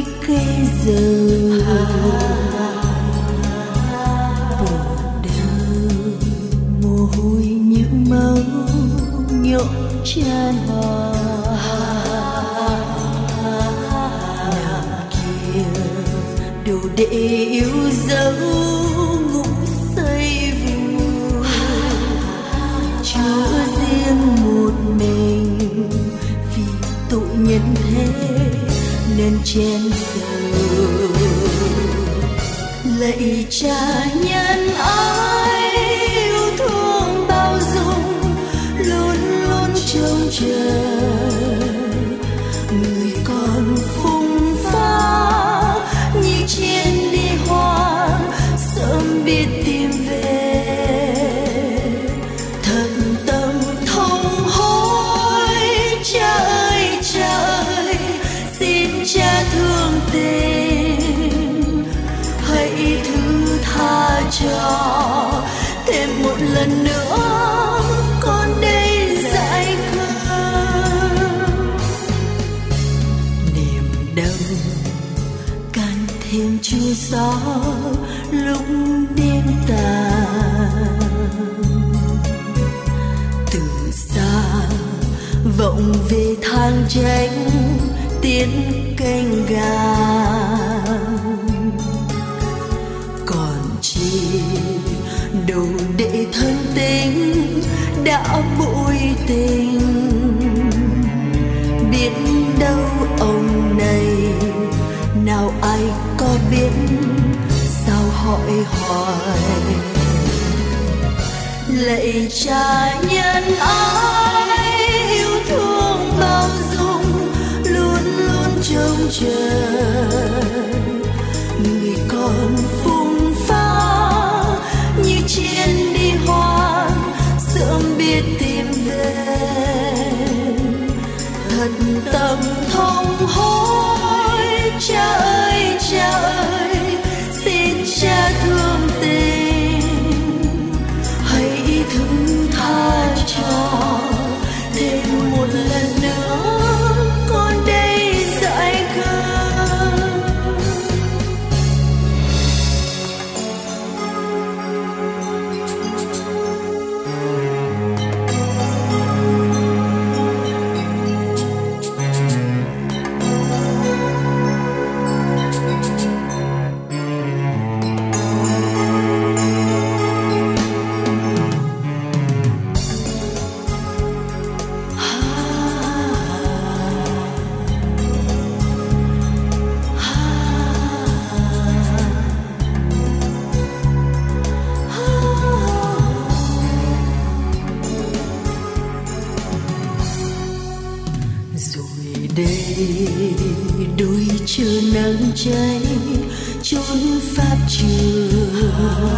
cây giờ bờ đơ mồ hôi như máu nhộn tràn hòa nàng kia đủ để yêu dấu ngủ say vùi chứa riêng một mình vì tội nhân thế nên chen giờ lạy cha nhân ái yêu thương bao dung luôn luôn trông chờ người con phung phá như trên đi hoang sớm biết tìm về thật tâm thông hối cha ơi xin cha thương tình hãy thứ tha cho thêm một lần nữa con đây dại khờ niềm đau càng thêm chua xót lúc đêm tàn từ xa vọng về than trách tiếng canh gà còn chi đủ để thân tình đã bội tình biết đâu ông này nào ai có biết sao hỏi hoài lạy cha nhân ái yêu thương bao dung luôn luôn trông chờ người con phung phá như trên đi hoang sớm biết tìm về thật tâm thông hối cha ơi xin cha thương tình hãy thứ tha cho thêm một lần nữa con đây dại khờ đôi chờ nắng cháy chốn pháp trường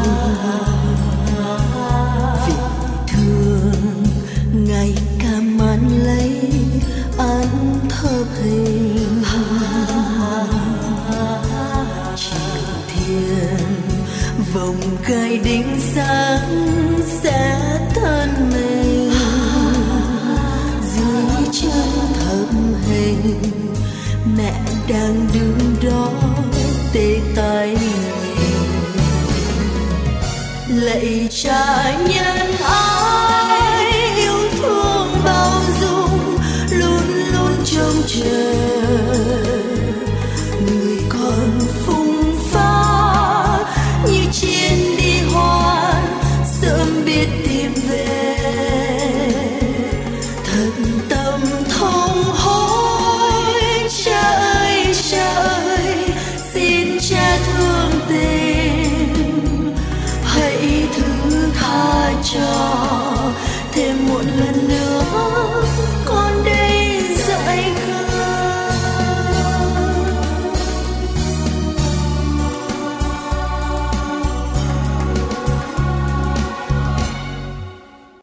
vì thương ngày ca man lấy ăn thơ hình chiều thiên vòng gai đinh sáng sẽ thân mình dưới chân thầm hình mẹ đang đứng đó tê tay lạy cha nhân ái yêu thương bao dung luôn luôn trông chờ người con phung phá như trên đi hoang sớm biết tìm về thật tâm thông hối cha ơi xin cha thương tình hãy thứ tha cho thêm một lần nữa